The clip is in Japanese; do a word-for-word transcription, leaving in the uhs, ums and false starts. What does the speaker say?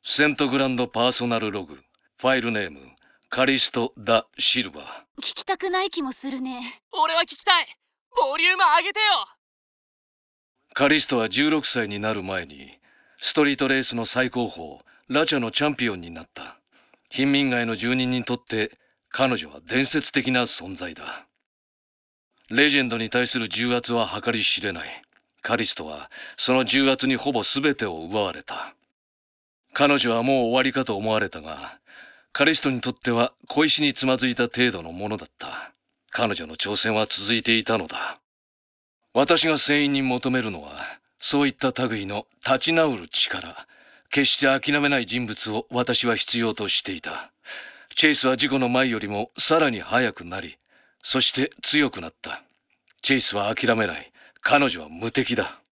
セントグランドパーソナルログ、ファイルネーム、カリスト・ダ・シルバー。 聞きたくない気もするね。 俺は聞きたい。ボリューム上げてよ。 カリストはじゅうろくさいになる前に、ストリートレースの最高峰、ラチャのチャンピオンになった。貧民街の住人にとって、彼女は伝説的な存在だ。レジェンドに対する重圧は計り知れない。カリストは、その重圧にほぼ全てを奪われた。彼女はもう終わりかと思われたが、カリストにとっては小石につまずいた程度のものだった。彼女の挑戦は続いていたのだ。私が船員に求めるのは、そういった類の立ち直る力、決して諦めない人物を私は必要としていた。チェイスは事故の前よりもさらに速くなり、そして強くなった。チェイスは諦めない。彼女は無敵だ。